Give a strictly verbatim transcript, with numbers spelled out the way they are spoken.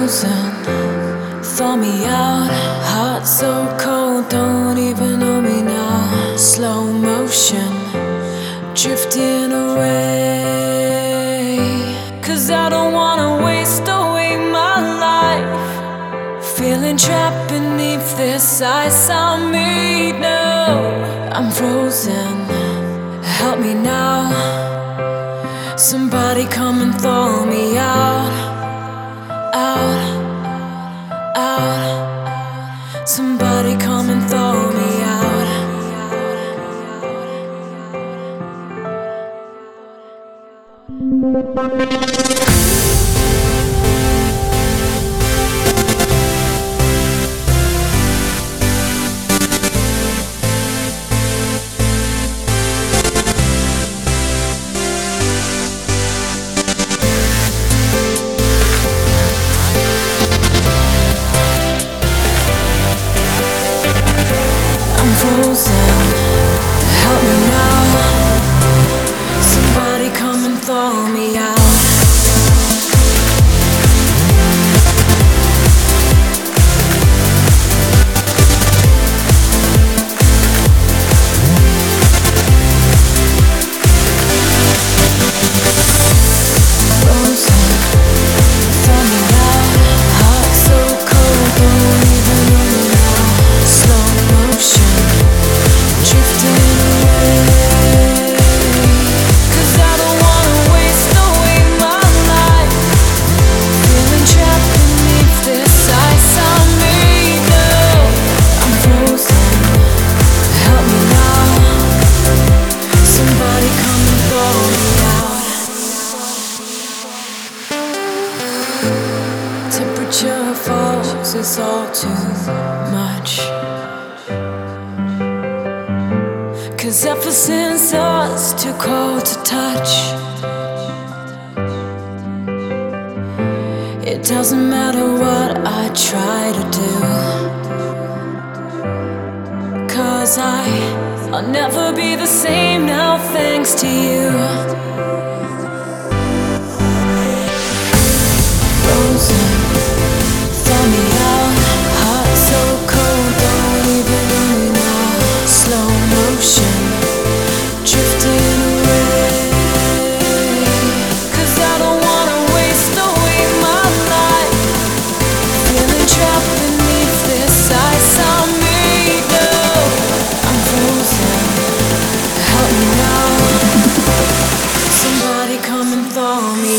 frozen, thaw me out. Heart so cold, don't even know me now. Slow motion, drifting away. Cause I don't wanna waste away my life, feeling trapped beneath this ice I made. No, I'm frozen, help me now. Somebody come and thaw me out, out, out. Somebody come and thaw me out. Frozen, help me now. Somebody come and thaw me out. Frozen, thaw me out. Heart so cold, don't even know me now. Slow motion, drifting away. Cause I don't wanna waste away my life, feeling trapped beneath this ice I made. No, I'm frozen, help me now. Somebody come and thaw me out. Temperature falls, it's all too much. Cause ever since I was too cold to touch, it doesn't matter what I try to do. Cause I, I'll never be the same now thanks to you. Frozen, thaw me out. Heart so cold, don't even know me now. Slow motion, drifting away. Cause I don't wanna waste away my life, feeling trapped beneath this ice I made. No, I'm frozen, help me now. Somebody come and thaw me